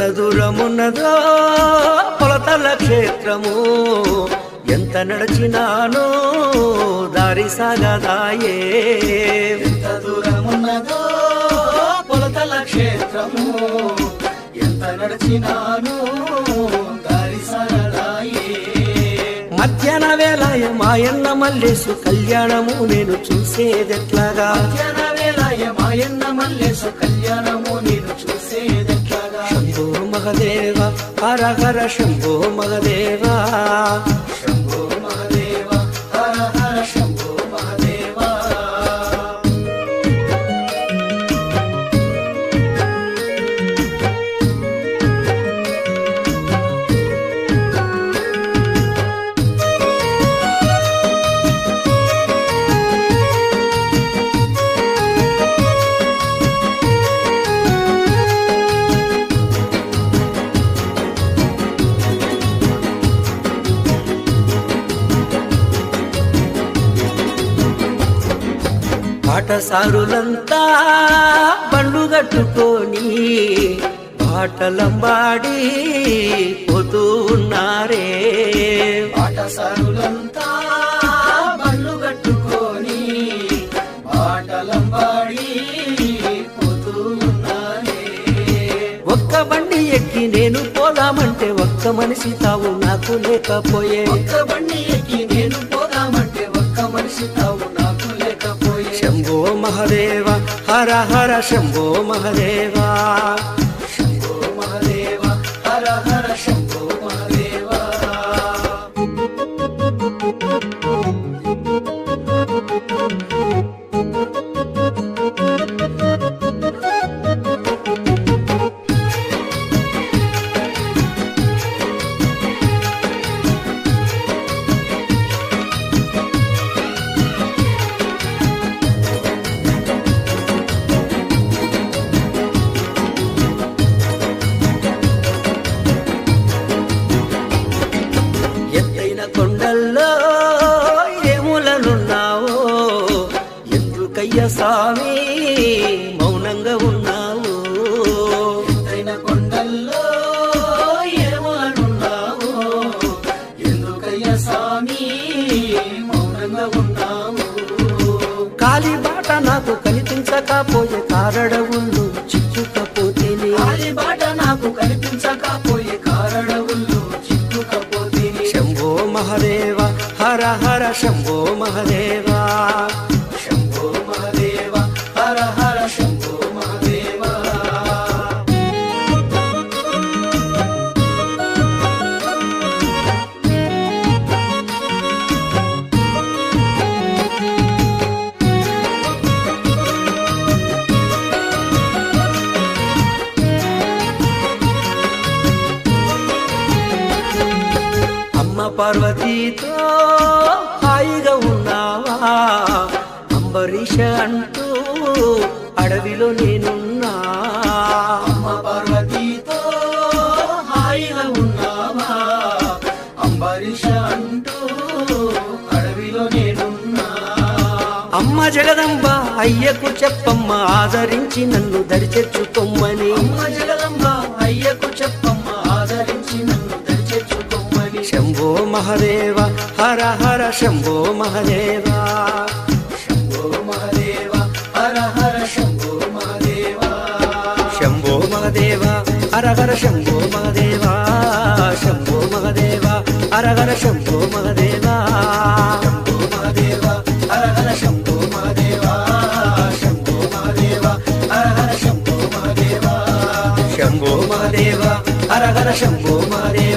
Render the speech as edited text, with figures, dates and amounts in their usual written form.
దూరమున్నదో కొలతల క్షేత్రము, ఎంత నడిచినానో దారి సాగదాయే. ఎంత దూరమున్నదో కొలతల క్షేత్రము, ఎంత నడిచినాను దారి సాగదాయే. మధ్యాహ్న వేళ మాయన్న మల్లేసు కళ్యాణము నేను చూసేదెట్లాగా, మధ్యాహ్న వేళ మాయన్న మల్లేసు కళ్యాణము నేను చూసేదెట్లాగా. శంభో మహదేవ హర హర శంభో మహదేవ, శంభో మహదేవ హర హర శంభో మహదేవ. పాటసారులంతా బండ్లు కట్టుకొని పాటలంబాడి పోతూ ఉన్నారే. పాటసారులంతా బండ్లు కట్టుకొని పాటలంబాడి పోతూ ఉన్నారే. ఒక్క బండి ఎక్కి నేను పోదామంటే ఒక్క మనిషి తావు నాకు లేకపోయే. ఒక్క బండి ఎక్కి నేను పోదామంటే ఒక్క మనిషి తావు నాకు లేకపోయే. శంభో మహదేవ హర హర శంభో మహదేవ, శంభో మహదేవ హర హర శంభో మహదేవ. ఎత్తైన కొండల్లో ఏములనున్నావో, ఎందుకయ్య స్వామి మౌనంగా ఉన్నావు. ఎత్తైన కొండల్లో ఏమనున్నావు, ఎందుకయ్య స్వామి మౌనంగా ఉన్నావు. కాలి బాట నాకు కనిపించకపోయే కారడవుళ్ళు చిక్కుకపోతేనే. కాలి బాట నాకు కనిపించకపోయే కారడవుల్లో చిక్కుకపోతేనే. శంభో మహదేవ హర హర శంభో మహదేవ, శంభో మహదేవ హర హర శంభో మహదేవ. అమ్మ పార్వతీతో హాయిగా ఉన్నావా, అంబరీష అంటూ అడవిలో నేనున్నా. అమ్మ పార్వతీతో హాయిగా ఉన్నావా, అంబరీష అంటూ అడవిలో నేనున్నా. అమ్మ జగదంబ అయ్యకు చెప్పమ్మ ఆదరించి నన్ను దరిచెచ్చుకొమ్మని. అమ్మ జగదంబ అయ్యకు చెప్పమ్మ ఆదరించి నన్ను దరిచేర్చుకోమని. శంభో మహదేవ హర హర శంభో మహదేవ, శంభో మహదేవ హర హర శంభో మహదేవ. శంభో మహదేవ హర హర శంభో మహదేవ, శంభో మహదేవ హర హర శంభో మహదేవ, శంభో మహదేవ హర హర శంభో మహదేవ. శంభో మహదేవ హర హర శంభో మహదేవ. శంభో మహదేవ హర హర శంభో మహదేవ.